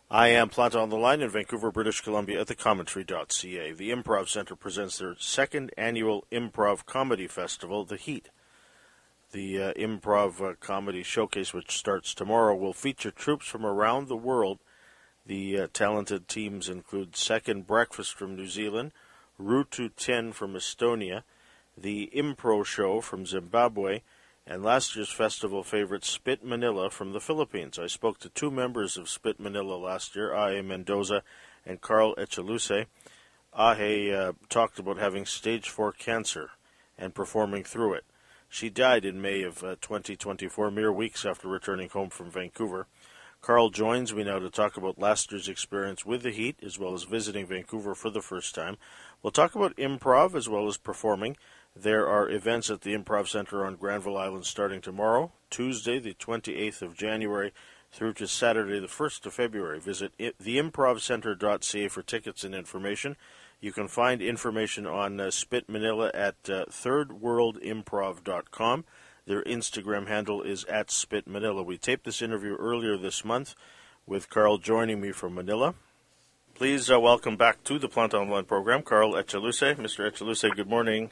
I am Planta on the line in Vancouver, British Columbia at the Commentary.ca. The Improv Center presents their second annual Improv Comedy Festival, The Heat. The Improv Comedy Showcase, which starts tomorrow, will feature troops from around the world. The talented teams include Second Breakfast from New Zealand, Ruutu 10 from Estonia, the Impro Show from Zimbabwe, and last year's festival favorite Spit Manila from the Philippines. I spoke to two members of Spit Manila last year, Ahe Mendoza and Carl Echeluce. Ahe talked about having stage 4 cancer and performing through it. She died in May of 2024, mere weeks after returning home from Vancouver. Carl joins me now to talk about last year's experience with the Heat, as well as visiting Vancouver for the first time. We'll talk about improv as well as performing. There are events at the Improv Center on Granville Island starting tomorrow, Tuesday, the 28th of January, through to Saturday, the 1st of February. Visit theimprovcenter.ca for tickets and information. You can find information on Spit Manila at thirdworldimprov.com. Their Instagram handle is at Spit Manila. We taped this interview earlier this month with Carl joining me from Manila. Please welcome back to the Planta Online program, Carl Echeluce. Mr. Echeluce, good morning.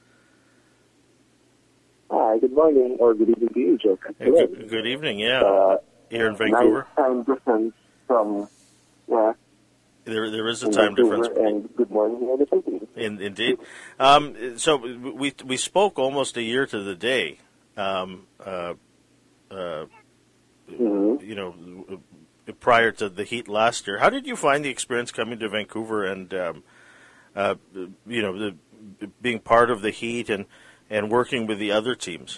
Hi, good morning, or good evening to you, Joe. Good evening, yeah. Here in Vancouver. Nice time difference from, There is a time difference. And good morning here in the Philippines. Indeed. So we spoke almost a year to the day. Prior to the Heat last year. How did you find the experience coming to Vancouver and being part of the Heat and working with the other teams?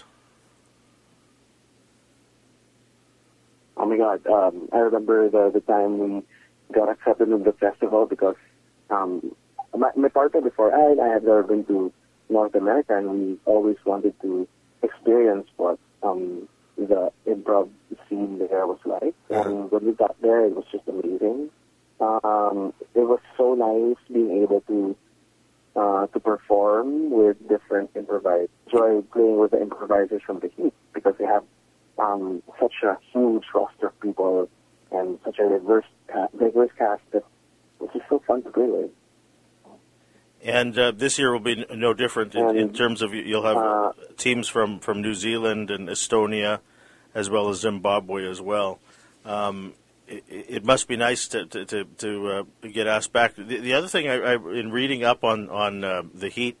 Oh my God! I remember the time we got accepted in the festival because my partner before I had never been to North America, and we always wanted to experience what the improv scene there was like. And when we got there, it was just amazing. It was so nice being able to perform with different improvisers. Enjoy playing with the improvisers from the Heat because they have such a huge roster of people and such a diverse cast that it's just so fun to play with. And this year will be no different in terms of you'll have teams from New Zealand and Estonia, as well as Zimbabwe as well. It must be nice to get asked back. The other thing, I in reading up on the Heat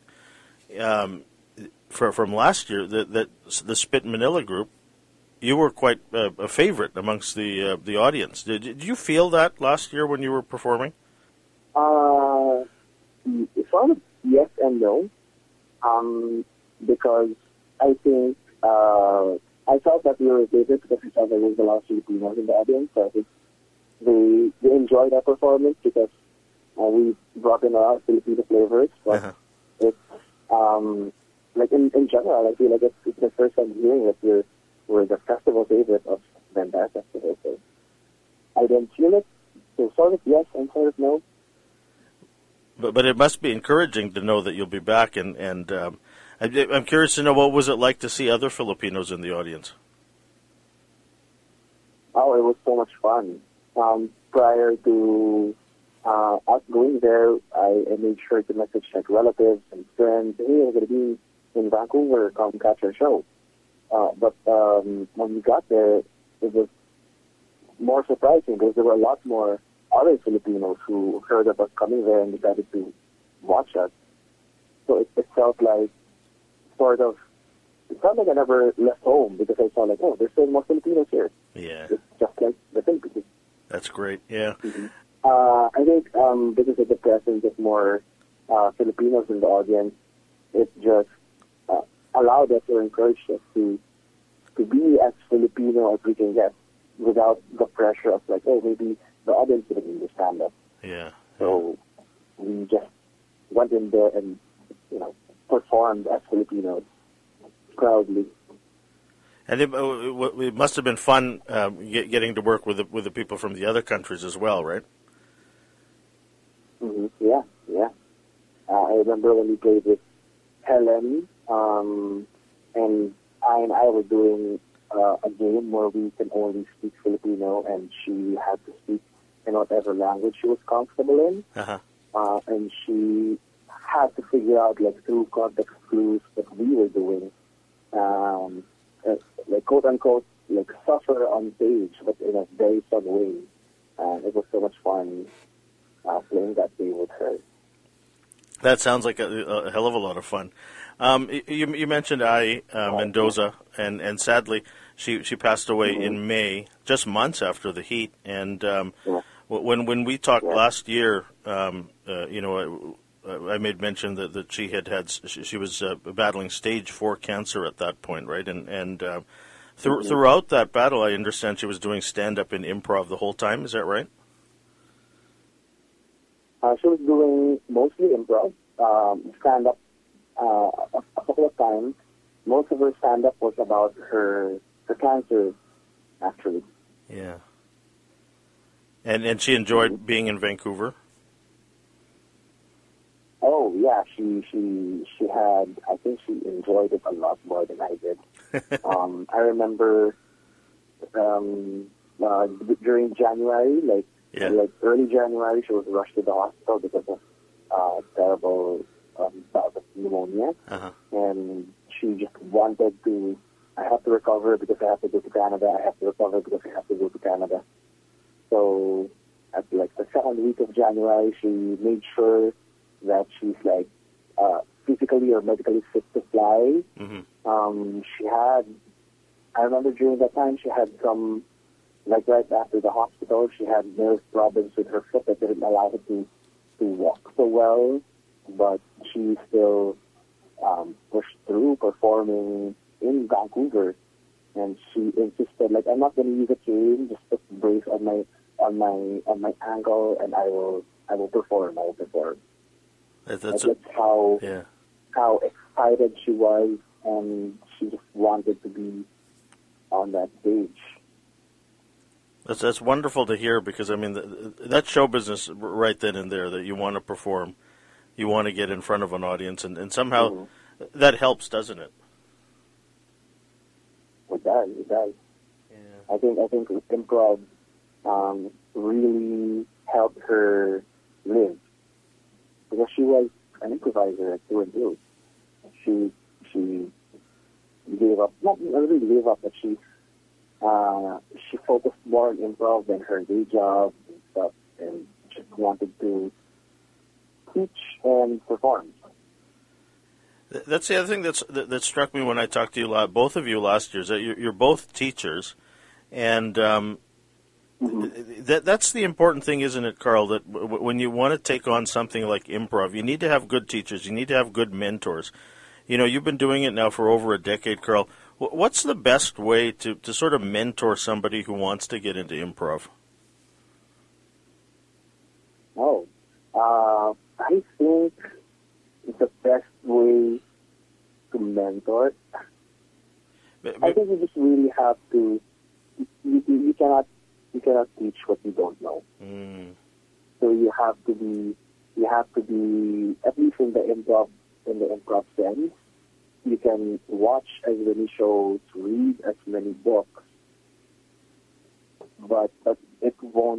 from last year, that the Spit Manila group, you were quite a favorite amongst the audience. Did you feel that last year when you were performing? It's sort of yes and no, because I think I felt that we were a favorite because we saw there was a lot of Filipinos in the audience. So I think they enjoyed our performance because we brought in a lot of Filipino flavors. But it's like in general, I feel like it's the first time hearing that we're the festival favorite of Bandar Festival. So I didn't feel it. So sort of yes and sort of no. But it must be encouraging to know that you'll be back, and I'm curious to know, what was it like to see other Filipinos in the audience? Oh, it was so much fun. Prior to us going there, I made sure to message like relatives and friends, hey, we're going to be in Vancouver, come catch our show. But when we got there, it was more surprising because there were a lot more other Filipinos who heard of us coming there and decided to watch us. So it felt like it felt like I never left home because I saw like, oh, there's still more Filipinos here. Yeah. It's just like the Philippines. That's great, yeah. Mm-hmm. I think because of the presence of more Filipinos in the audience, it just allowed us or encouraged us to be as Filipino as we can get without the pressure of like, oh, maybe the audience didn't understand us. Yeah. So we just went in there and, performed as Filipinos proudly. And it must have been fun getting to work with the people from the other countries as well, right? Mm-hmm. Yeah. I remember when we played with Helen, and I were doing a game where we can only speak Filipino, and she had to speak in whatever language she was comfortable in. Uh-huh. And she had to figure out, like, through context clues that we were doing, like, quote unquote, like, suffer on stage, but in a very fun way. And it was so much fun playing that game with her. That sounds like a hell of a lot of fun. You mentioned Mendoza, and sadly, she passed away in May, just months after the heat. And when we talked last year, I made mention that she was battling stage 4 cancer at that point, right? And throughout that battle, I understand she was doing stand-up and improv the whole time. Is that right? She was doing mostly improv, stand-up a couple of times. Most of her stand-up was about her cancer, actually. Yeah. And she enjoyed being in Vancouver? Oh, yeah, she had, I think she enjoyed it a lot more than I did. I remember during January, like early January, she was rushed to the hospital because of terrible bout of pneumonia. Uh-huh. And she just wanted to, I have to recover because I have to go to Canada. I have to recover because I have to go to Canada. So at like the second week of January, she made sure that she's like physically or medically fit to fly. Mm-hmm. I remember during that time she had some, like right after the hospital, she had nerve problems with her foot that didn't allow her to walk so well, but she still pushed through performing in Vancouver, and she insisted, like, I'm not going to use a cane, just put brace on my ankle, and I will perform. That's how excited she was, and she just wanted to be on that stage. That's wonderful to hear, because I mean that's show business right then and there, that you want to perform, you want to get in front of an audience, and somehow that helps, doesn't it? It does. Yeah. I think improv really helped her live, because she was an improviser through and through. She gave up, not really gave up, but she focused more on improv than her day job and stuff, and just wanted to teach and perform. That's the other thing that struck me when I talked to you, both of you last year, is that you're both teachers, and that's the important thing, isn't it, Carl? That when you want to take on something like improv, you need to have good teachers, you need to have good mentors. You know, you've been doing it now for over a decade, Carl. What's the best way to sort of mentor somebody who wants to get into improv? I think the best way to mentor, I think you just really have to, you cannot teach what you don't know. So you have to be, at least in the improv sense, you can watch as many shows, read as many books, but it won't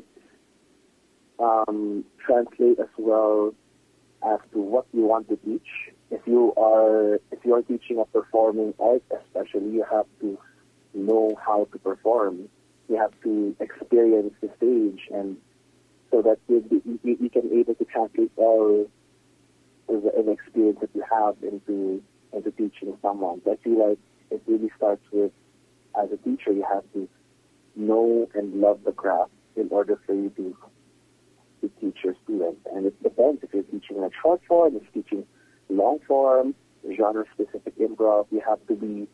translate as well as to what you want to teach. If you are teaching a performing art, especially, you have to know how to perform. You have to experience the stage, and so that you can able to translate all an experience that you have into teaching someone. So I feel like it really starts with, as a teacher, you have to know and love the craft in order for you to teach your students. And it depends if you're teaching like short form, if you're teaching long form, genre-specific improv. You have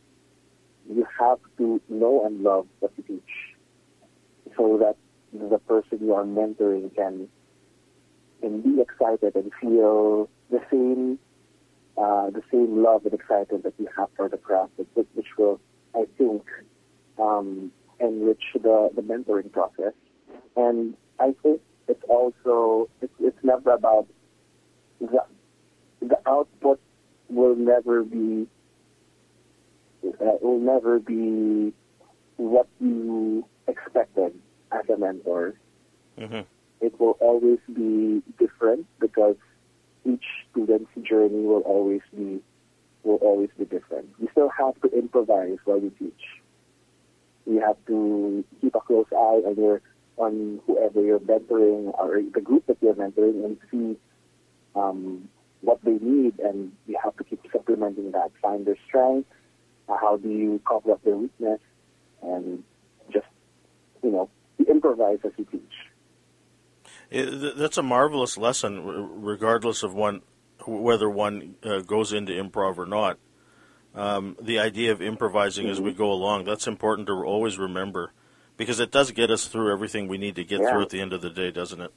to know and love what you teach, so that the person you are mentoring can be excited and feel the same love and excitement that you have for the craft, which will, I think, enrich the mentoring process. And I think it's also, it's never about, the output will never be what you expected as a mentor. Mm-hmm. it will always be different because each student's journey will always be different. You still have to improvise while you teach. You have to keep a close eye on whoever you're mentoring or the group that you're mentoring and see what they need, and you have to keep supplementing that. Find their strength. How do you cover up their weakness, and just improvise as you teach. That's a marvelous lesson, regardless of whether one goes into improv or not. The idea of improvising as we go along, that's important to always remember, because it does get us through everything we need to get through at the end of the day, doesn't it?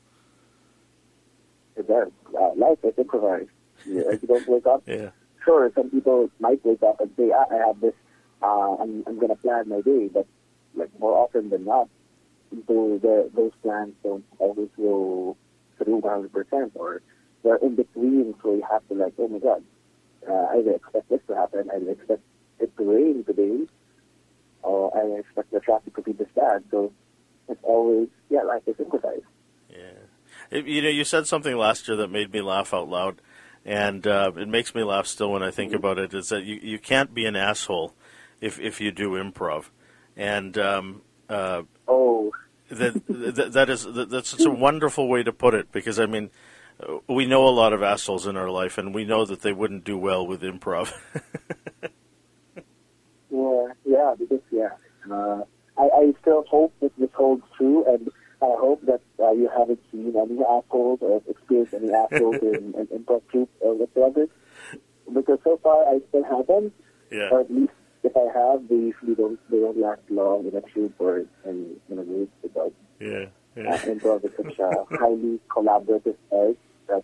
It does. Life is improvised. You don't wake up. Yeah. Sure, some people might wake up and say, I have this, I'm going to plan my day, but more often than not, those plans don't always go through 100%, or they're in between, so you have to oh my God, I expect this to happen, I expect it to rain today, or I expect the traffic to be this bad, so it's always, life is improvised. Yeah. You said something last year that made me laugh out loud, and it makes me laugh still when I think about it, is that you can't be an asshole if you do improv. And that's such a wonderful way to put it, because I mean, we know a lot of assholes in our life, and we know that they wouldn't do well with improv. I still hope that this holds true, and I hope that you haven't seen any assholes or experienced any assholes in improv troupe or whatsoever, because so far I still haven't, or at least if I have, they usually don't last long in a troupe or in a group, because improv is such a highly collaborative art that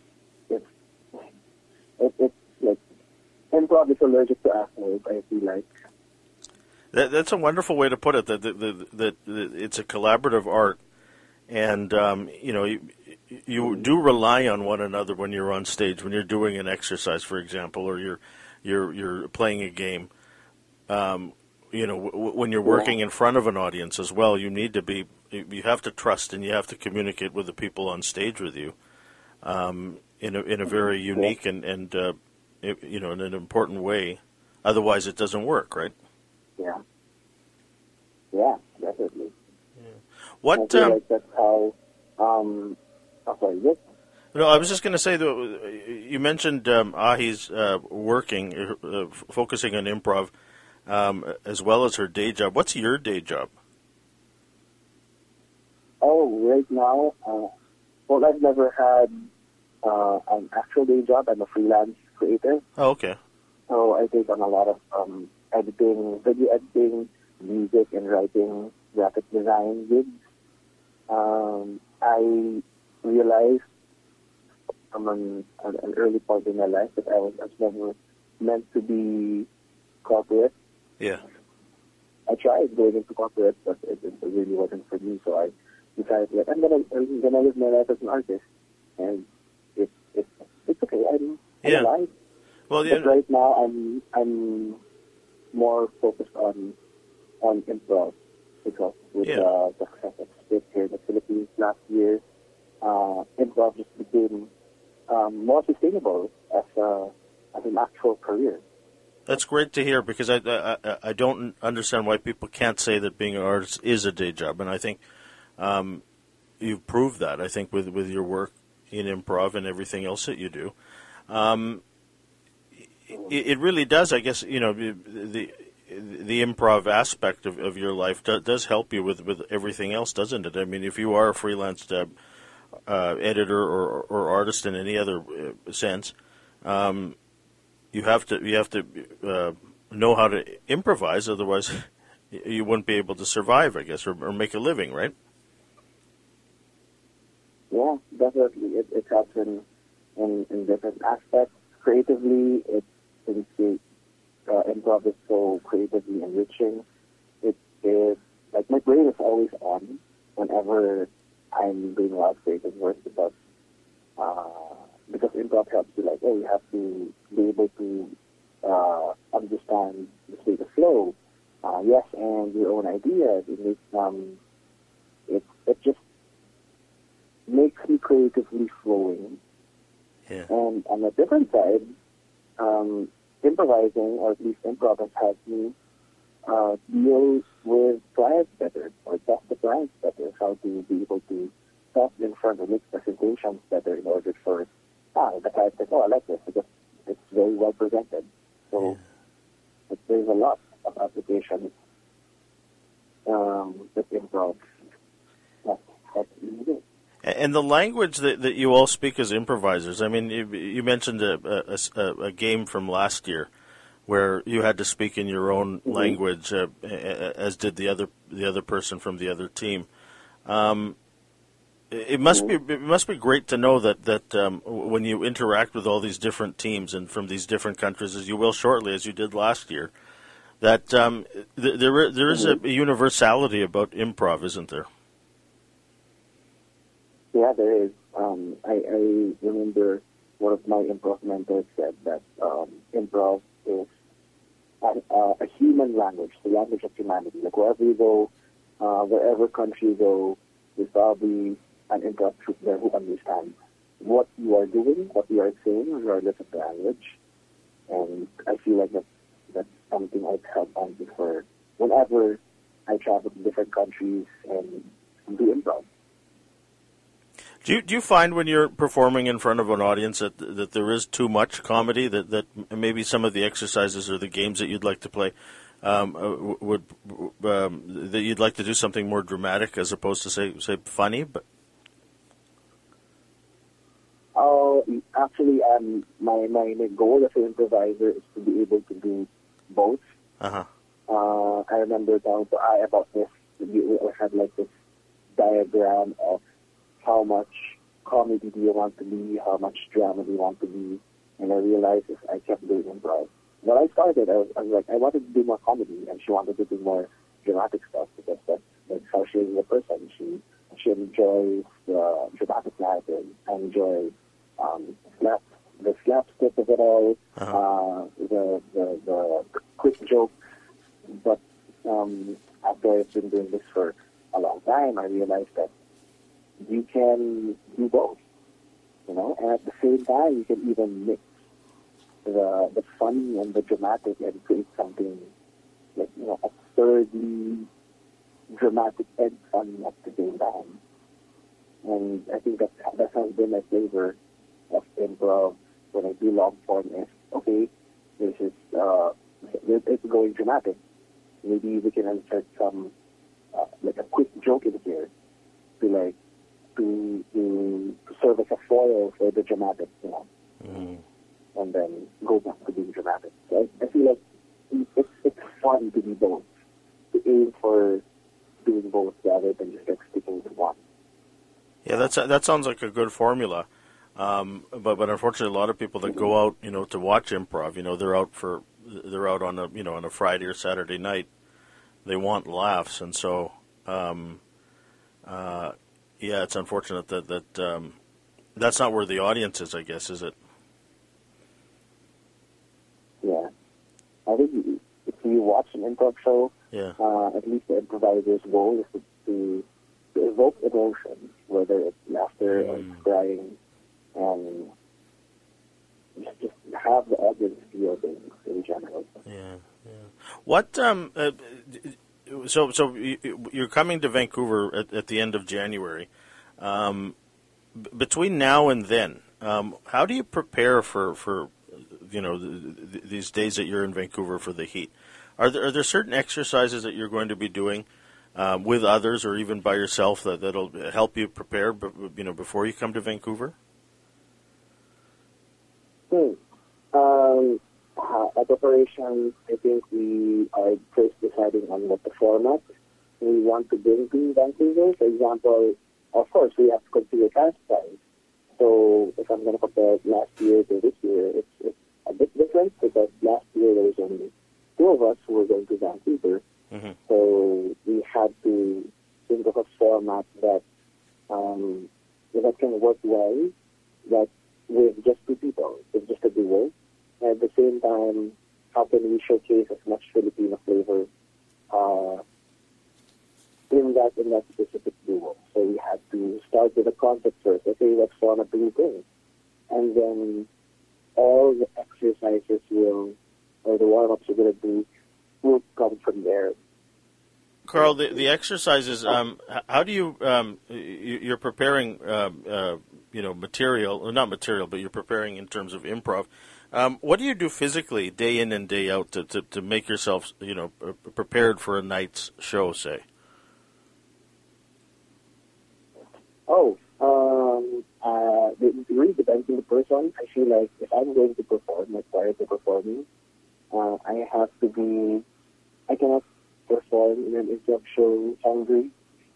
it's like improv is allergic to assholes, I feel like. That's a wonderful way to put it. That it's a collaborative art, and you do rely on one another when you're on stage, when you're doing an exercise, for example, or you're playing a game. When you're working in front of an audience as well, you have to trust and you have to communicate with the people on stage with you, in a very unique and in an important way. Otherwise, it doesn't work, right? Yeah, definitely. Yeah. What? I feel like that's how. Sorry, yes? No, I was just going to say that you mentioned Ahi's working, focusing on improv, as well as her day job. What's your day job? Oh, right now, I've never had an actual day job. I'm a freelance creator. Oh, okay. So I take on a lot of editing, video editing, music and writing, graphic design gigs. I realized from an early point in my life that I was never meant to be corporate. Yeah. I tried going into corporate, but it really wasn't for me. So I decided that I'm gonna live my life as an artist, and it's okay. I'm alive. Well, but right now I'm more focused on improv, because with the success of Spit here in the Philippines last year, improv just became more sustainable as an actual career. That's great to hear, because I don't understand why people can't say that being an artist is a day job, and I think you've proved that. I think with your work in improv and everything else that you do, it really does. I guess the improv aspect of your life does help you with everything else, doesn't it? I mean, if you are a freelance editor or artist in any other sense, you have to know how to improvise. Otherwise, you wouldn't be able to survive, I guess, or make a living, right? Yeah, definitely. It helps in different aspects. Creatively, improv is so creatively enriching. It is like my brain is always on whenever I'm doing a lot of creative work, because improv helps you, you have to be able to understand the state of flow, and your own ideas. It makes creatively flowing. Yeah. And on the different side, improvising, or at least improv, has helped me deal with clients better, or talk to clients better, how to be able to talk in front of make presentations better in order for the client says, oh, I like this because it's very well presented. So there's a lot of applications with improv that you do. And the language that you all speak as improvisers, I mean, you mentioned a game from last year where you had to speak in your own language, as did the other person from the other team. It must be great to know that when you interact with all these different teams and from these different countries, as you will shortly, as you did last year, that there is a universality about improv, isn't there? Yeah, there is. I remember one of my improv mentors said that improv is a human language, the language of humanity. Like wherever you go, wherever country you go, there's probably an improv troupe there who understands what you are doing, what you are saying, regardless of the language. And I feel like that's something I've held on to for whenever I travel to different countries and do improv. Do you find when you're performing in front of an audience that there is too much comedy, that maybe some of the exercises or the games that you'd like to play that you'd like to do something more dramatic as opposed to say funny? But actually, my goal as an improviser is to be able to do both. I remember down to about this. We had like this diagram of how much comedy do you want to be, how much drama do you want to be, and I realized as I kept doing improv. When I started, I was like, I wanted to do more comedy, and she wanted to do more dramatic stuff because that's how she is as a person. She enjoys the dramatic narrative. I enjoy the slapstick of it all, the quick joke. But after I've been doing this for a long time, I realized that you can do both, and at the same time, you can even mix the funny and the dramatic and create something like, absurdly dramatic and funny at the same time. And I think that has been my flavor of improv when I do long form is, okay, this is, it's going dramatic. Maybe we can insert some, like a quick joke in here to serve as a foil for the dramatic, and then go back to being dramatic. So I feel like it's fun to be both, to aim for doing both rather than just like sticking to one. Yeah, that sounds like a good formula. But unfortunately, a lot of people that go out, to watch improv, they're out on a Friday or Saturday night. They want laughs, and so. Yeah, it's unfortunate that that's not where the audience is, I guess, is it? Yeah. I think if you watch an improv show, at least the improviser's goal is to evoke emotion, whether it's laughter or it's crying, and just have the audience feel things in general. Yeah. What, So you're coming to Vancouver at the end of January. Between now and then, how do you prepare for these days that you're in Vancouver for the heat? Are there certain exercises that you're going to be doing with others or even by yourself that'll help you prepare before you come to Vancouver? At Operation, I think we are first deciding on what the format we want to bring to Vancouver. For example, of course, we have to consider cast size. So if I'm going to compare last year to this year, it's a bit different because last year there was only two of us who were going to Vancouver. Mm-hmm. So we had to think of a format that can work well, that with just two people, with just a duo. At the same time, how can we showcase as much Filipino flavor in that specific duo? So we had to start start with a concept first. Okay, let's form a blueprint. And then all the exercises or the warm-ups you're going to do will come from there. Carl, the exercises. How do you? You're preparing, material, not material, but you're preparing in terms of improv. What do you do physically, day in and day out, to make yourself, prepared for a night's show, say? It really depends on the person. I feel like if I'm going to perform, like prior to performing, I cannot perform in an improv show hungry.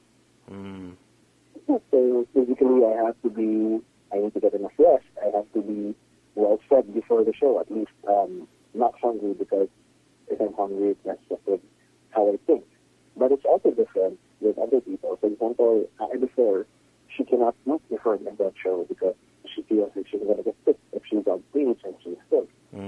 So physically I need to get enough rest. I have to be well fed before the show, at least not hungry, because if I'm hungry, it messes up with how I think. But it's also different with other people. For example, before, she cannot eat before an improv show because she feels that she's going to get sick if she's on stage and she's sick.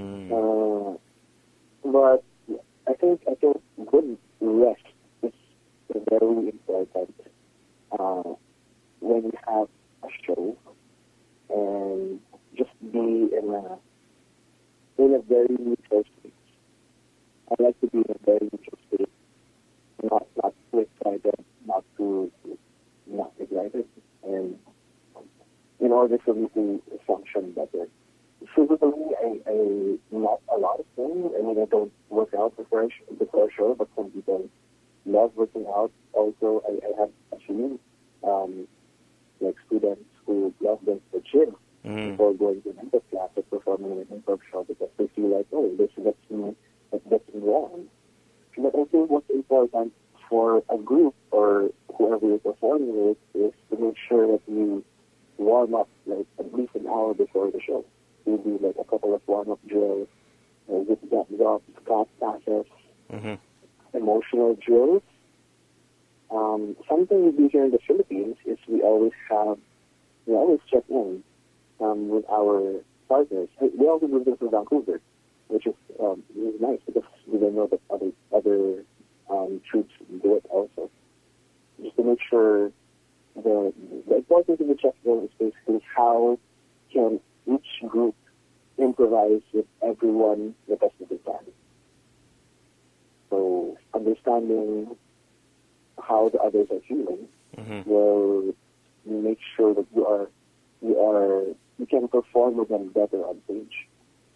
But I think good rest is very important when you have a show, and just be in a very neutral state. I like to be in a very neutral state, not too excited, not excited, and in order for me to function better. Physically, I not a lot of things. I mean, I don't work out before a show, but some people love working out. Also, I have actually like students who love going to the gym before going to an improv class or performing in an improv show because they feel like, oh, this gets me wrong. But I think what's important for a group or whoever you're performing with is to make sure that you warm up like at least an hour before the show. You do like a couple of warm-up drills, passes, emotional drills. Something we do here in the Philippines is we always check in with our partners. We also do this in Vancouver, which is nice because we don't know that other troops do it also. Just to make sure the importance of the check-in is basically how can each group improvise with everyone the best that they can. So understanding how the others are feeling will make sure that you can perform with them better on stage.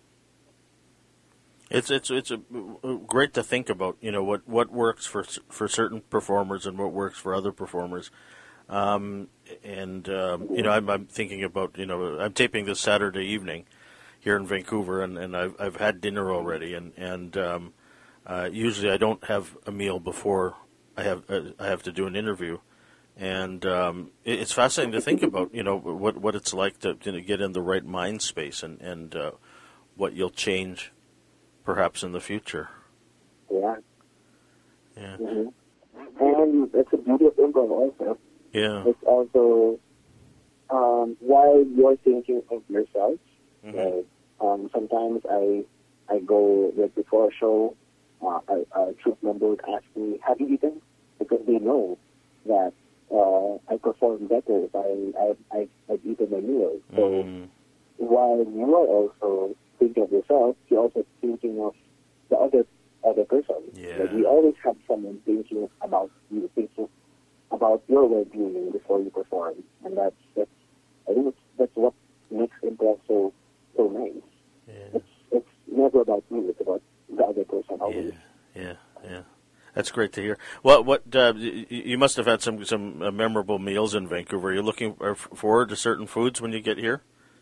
It's great to think about, what works for certain performers and what works for other performers. I'm thinking about, I'm taping this Saturday evening here in Vancouver, and I've had dinner already, and usually I don't have a meal before I have to do an interview, and it's fascinating to think about, what it's like to get in the right mind space and what you'll change perhaps in the future. Yeah. Yeah. And it's a beauty of improv also. Yeah. It's also while you're thinking of yourself. Sometimes I go like before a show, a troop member would ask me, "Have you eaten?" Because they know that I perform better if I've eaten my meal. So while you are also thinking of yourself, you're also thinking of the other person. Yeah. Like we always have someone thinking about you, thinking about your well-being before you perform, and I think that's what makes improv so nice. Yeah. It's never about you; it's about the other person always. Yeah. That's great to hear. What you must have had some memorable meals in Vancouver. Are you looking forward to certain foods when you get here?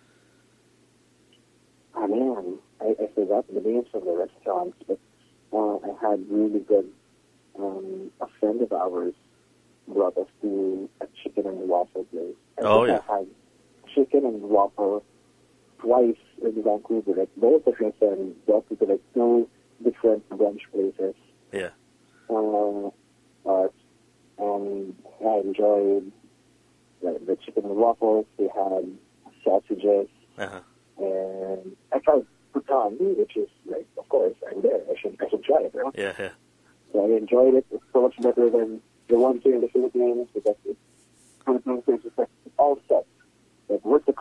I mean, I forgot the names of the restaurants, but I had really good. A friend of ours brought us to a chicken and waffle place. I had chicken and waffle twice in Vancouver. Like both of my friends brought me to like two different brunch places. Yeah. And I enjoyed the chicken and waffles. They had sausages. And I tried Bhutan, which is like, of course, I'm there. I should try it, right? Yeah. So I enjoyed it. It's so much better than the ones here in the Philippines because Philippines is just like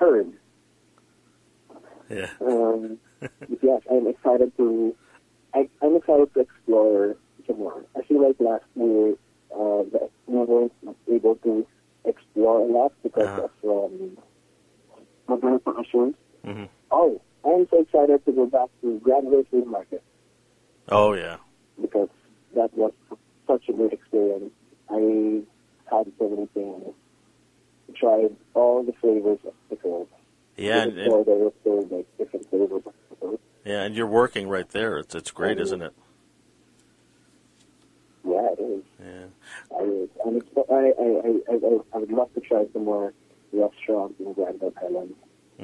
heard. Yeah. Yes, I'm excited to explore some more. I feel like last year that we weren't able to explore a lot because of mobility issues. Mm-hmm. Oh, I'm so excited to go back to Granville Flea Market Oh, yeah. because that was such a great experience. I had so many things. Tried all the flavors of pickles. Yeah, There were still like different flavors of pickles. yeah, and you're working right there. It's great, isn't it? Yeah, it is. Yeah. I would love to try some more restaurants in Granville Island.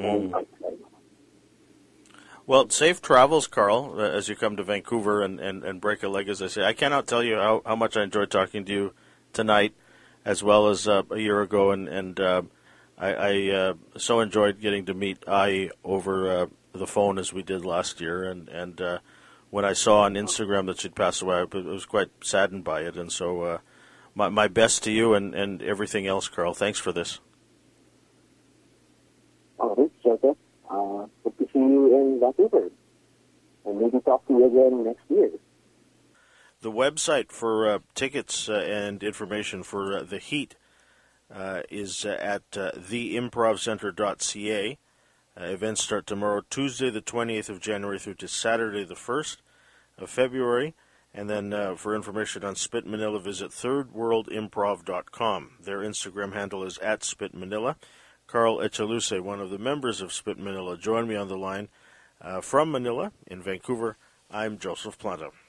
Well, safe travels, Carl, as you come to Vancouver and break a leg, as I say. I cannot tell you how much I enjoyed talking to you tonight, as well as a year ago, and I so enjoyed getting to meet Ai over the phone as we did last year, and when I saw on Instagram that she'd passed away, I was quite saddened by it, and so my best to you and everything else, Carl. Thanks for this. All right, Joseph. Hope to see you in Vancouver, and maybe talk to you again next year. The website for tickets and information for The Heat is at theimprovcenter.ca. Events start tomorrow, Tuesday the 20th of January through to Saturday the 1st of February. And then for information on Spit Manila, visit thirdworldimprov.com. Their Instagram handle is @SpitManila. Carl Echaluse, one of the members of Spit Manila, joined me on the line from Manila in Vancouver. I'm Joseph Planta.